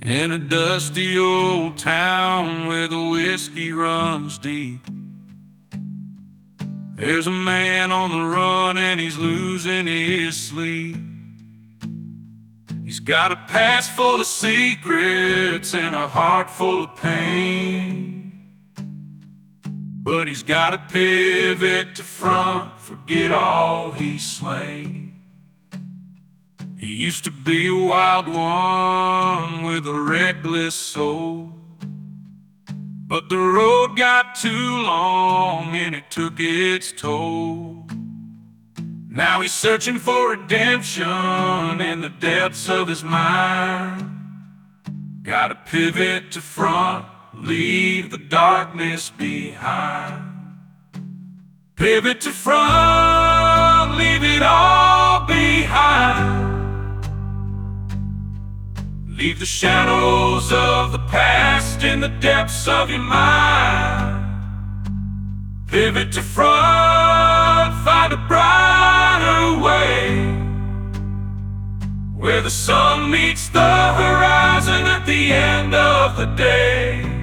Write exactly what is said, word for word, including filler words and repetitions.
In a dusty old town where the whiskey runs deep, there's a man on the run and he's losing his sleep. He's got a past full of secrets and a heart full of pain, but he's got to pivot to front, forget all he's slain. He used to be a wild one with a reckless soul, but the road got too long and it took its toll. Now he's searching for redemption in the depths of his mind. Gotta pivot to front, leave the darkness behind. Pivot to front, leave it all behind. Leave the shadows of the past in the depths of your mind. Pivot to front, find a brighter way, where the sun meets the horizon at the end of the day.